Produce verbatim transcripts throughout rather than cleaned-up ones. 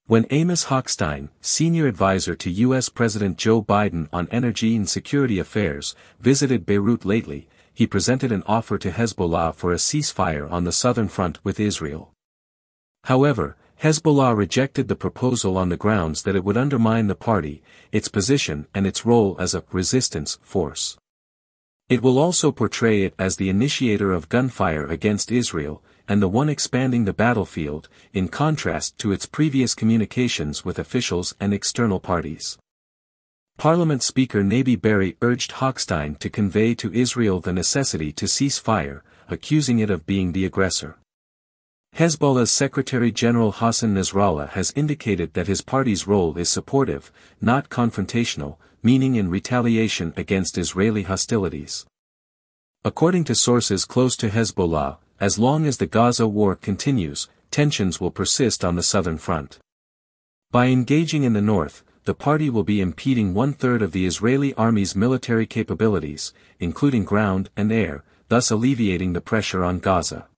When Amos Hochstein, senior advisor to U S President Joe Biden on energy and security affairs, visited Beirut lately, he presented an offer to Hezbollah for a ceasefire on the southern front with Israel. However, Hezbollah rejected the proposal on the grounds that it would undermine the party, its position and its role as a resistance force. It will also portray it as the initiator of gunfire against Israel, and the one expanding the battlefield, in contrast to its previous communications with officials and external parties. Parliament Speaker Nabi Berri urged Hochstein to convey to Israel the necessity to cease fire, accusing it of being the aggressor. Hezbollah's Secretary-General Hassan Nasrallah has indicated that his party's role is supportive, not confrontational, meaning in retaliation against Israeli hostilities. According to sources close to Hezbollah, as long as the Gaza war continues, tensions will persist on the southern front. By engaging in the north, the party will be impeding one-third of the Israeli army's military capabilities, including ground and air, thus alleviating the pressure on Gaza.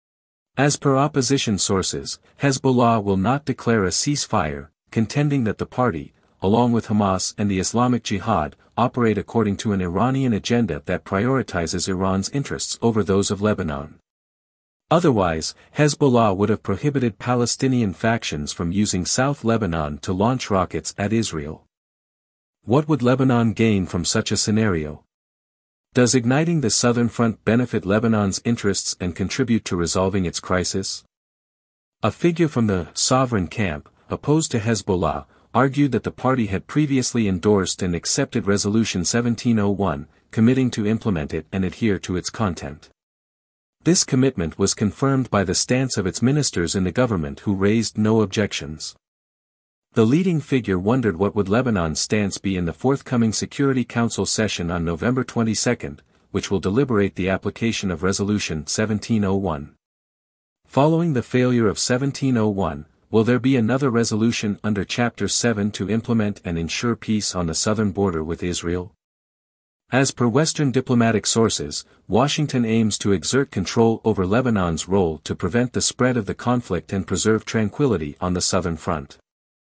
As per opposition sources, Hezbollah will not declare a ceasefire, contending that the party, along with Hamas and the Islamic Jihad, operate according to an Iranian agenda that prioritizes Iran's interests over those of Lebanon. Otherwise, Hezbollah would have prohibited Palestinian factions from using South Lebanon to launch rockets at Israel. What would Lebanon gain from such a scenario? Does igniting the southern front benefit Lebanon's interests and contribute to resolving its crisis? A figure from the sovereign camp, opposed to Hezbollah, argued that the party had previously endorsed and accepted Resolution seventeen oh one, committing to implement it and adhere to its content. This commitment was confirmed by the stance of its ministers in the government who raised no objections. The leading figure wondered what would Lebanon's stance be in the forthcoming Security Council session on November twenty-second, which will deliberate the application of Resolution seventeen oh one. Following the failure of seventeen oh one, will there be another resolution under Chapter seven to implement and ensure peace on the southern border with Israel? As per Western diplomatic sources, Washington aims to exert control over Lebanon's role to prevent the spread of the conflict and preserve tranquility on the southern front.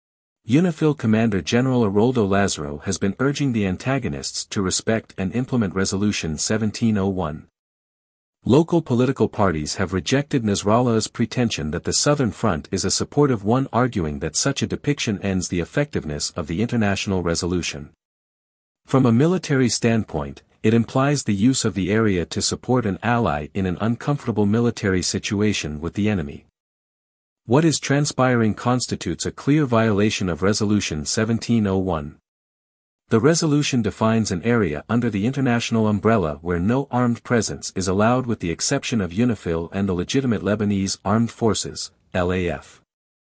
UNIFIL Commander General Aroldo Lazaro has been urging the antagonists to respect and implement Resolution seventeen oh one. Local political parties have rejected Nasrallah's pretension that the southern front is a supportive one, arguing that such a depiction ends the effectiveness of the international resolution. From a military standpoint, it implies the use of the area to support an ally in an uncomfortable military situation with the enemy. What is transpiring constitutes a clear violation of Resolution seventeen oh one. The resolution defines an area under the international umbrella where no armed presence is allowed with the exception of UNIFIL and the legitimate Lebanese Armed Forces, L A F.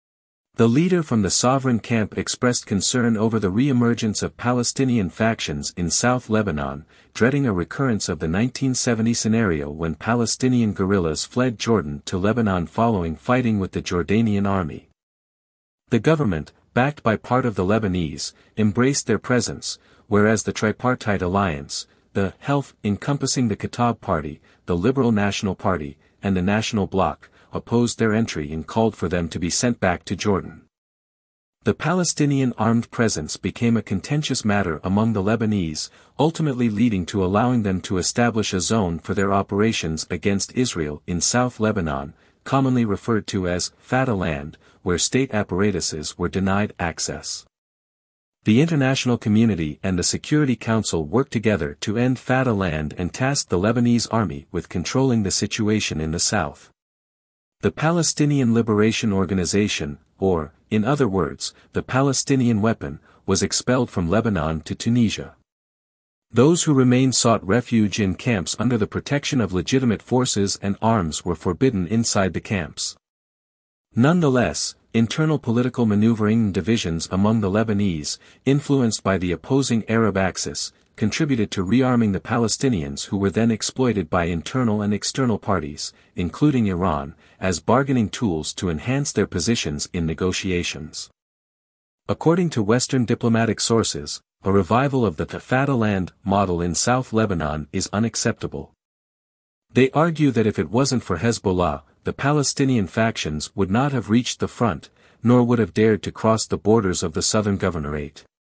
The leader from the sovereign camp expressed concern over the re-emergence of Palestinian factions in South Lebanon, dreading a recurrence of the nineteen seventy scenario when Palestinian guerrillas fled Jordan to Lebanon following fighting with the Jordanian army. The government, backed by part of the Lebanese, embraced their presence, whereas the tripartite alliance, the Health encompassing the Kataib Party, the Liberal National Party, and the National Bloc, opposed their entry and called for them to be sent back to Jordan. The Palestinian armed presence became a contentious matter among the Lebanese, ultimately leading to allowing them to establish a zone for their operations against Israel in South Lebanon, commonly referred to as Fatah Land, where state apparatuses were denied access. The international community and the Security Council worked together to end Fatah Land and tasked the Lebanese army with controlling the situation in the south. The Palestinian Liberation Organization, or, in other words, the Palestinian Weapon, was expelled from Lebanon to Tunisia. Those who remained sought refuge in camps under the protection of legitimate forces, and arms were forbidden inside the camps. Nonetheless, internal political maneuvering and divisions among the Lebanese, influenced by the opposing Arab axis, contributed to rearming the Palestinians, who were then exploited by internal and external parties, including Iran, as bargaining tools to enhance their positions in negotiations. According to Western diplomatic sources, a revival of the Fatah Land model in South Lebanon is unacceptable. They argue that if it wasn't for Hezbollah, the Palestinian factions would not have reached the front, nor would have dared to cross the borders of the southern governorate.